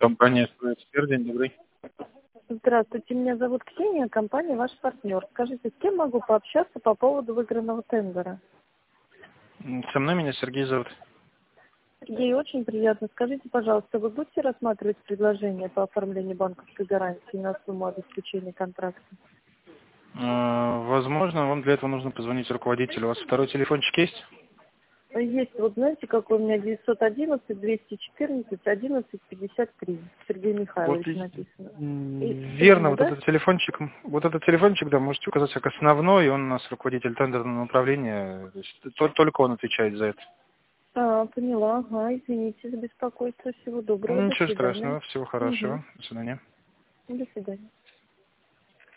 Компания «Эксперт», день добрый. Здравствуйте, меня зовут Ксения, компания «Ваш партнер». Скажите, с кем могу пообщаться по поводу выигранного тендера? Со мной меня Сергей зовут. Сергей, очень приятно. Скажите, пожалуйста, вы будете рассматривать предложение по оформлению банковской гарантии на сумму обеспечения контракта? Возможно, вам для этого нужно позвонить руководителю. У вас второй телефончик есть? Есть, вот знаете, какой у меня 911-214-11-53. Сергей Вот Михайлович написано. И верно, правильно, вот да? этот телефончик, да, можете указать как основной, он у нас руководитель тендерного управления, то есть только он отвечает за это. Поняла, ага, извините за беспокойство. Всего доброго, до Ничего свидания. страшного, всего Угу. хорошего, до свидания. До свидания.